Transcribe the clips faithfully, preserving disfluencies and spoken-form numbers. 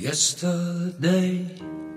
Yesterday,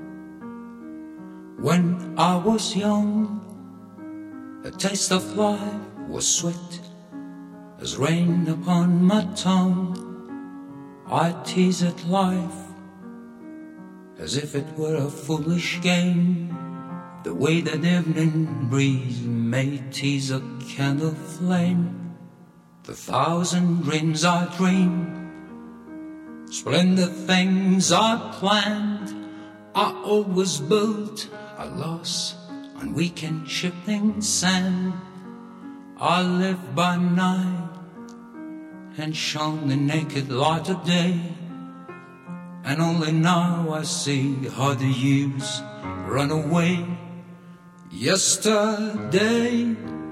when I was young, the taste of life was sweet as rain upon my tongue. I teased life as if it were a foolish game, the way that evening breeze may tease a candle flame. The thousand dreams I dreamed, splendid things I planned, I always built a loss on weekend shifting sand. I lived by night and shone the naked light of day, and only now I see how the years run away. Yesterday,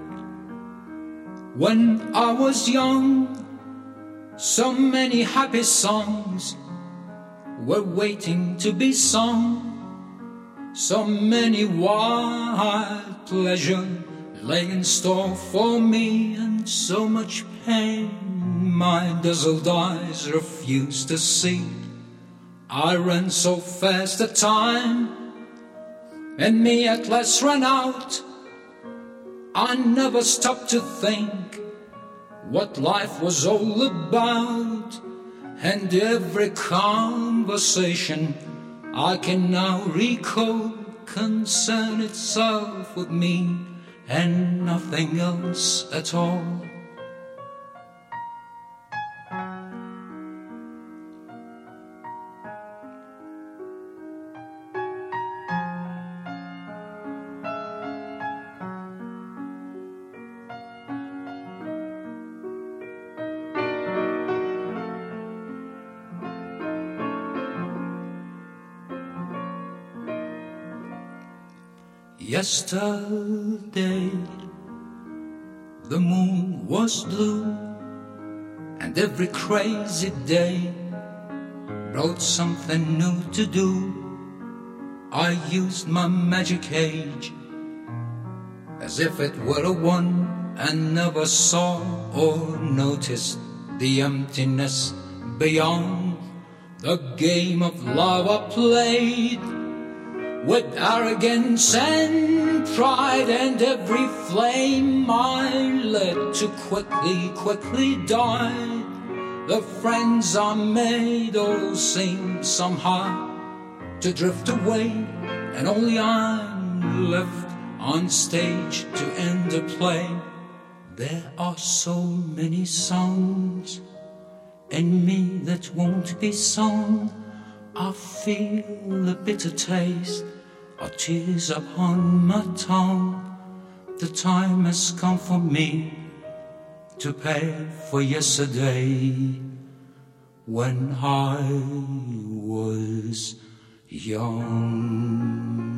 when I was young, so many happy songs were waiting to be sung. So many wild pleasure lay in store for me, and so much pain my dazzled eyes refused to see. I ran so fast that time and me at last ran out. I never stopped to think what life was all about, and every conversation I can now recall concern itself with me and nothing else at all. Yesterday, the moon was blue, and every crazy day brought something new to do. I used my magic age as if it were a one, and never saw or noticed the emptiness beyond. The game of love I played with arrogance and pride, and every flame I let to quickly, quickly die. The friends I made all seemed somehow to drift away, and only I'm left on stage to end the play. There are so many songs in me that won't be sung. I feel a bitter taste of tears upon my tongue. The time has come for me to pay for yesterday when I was young.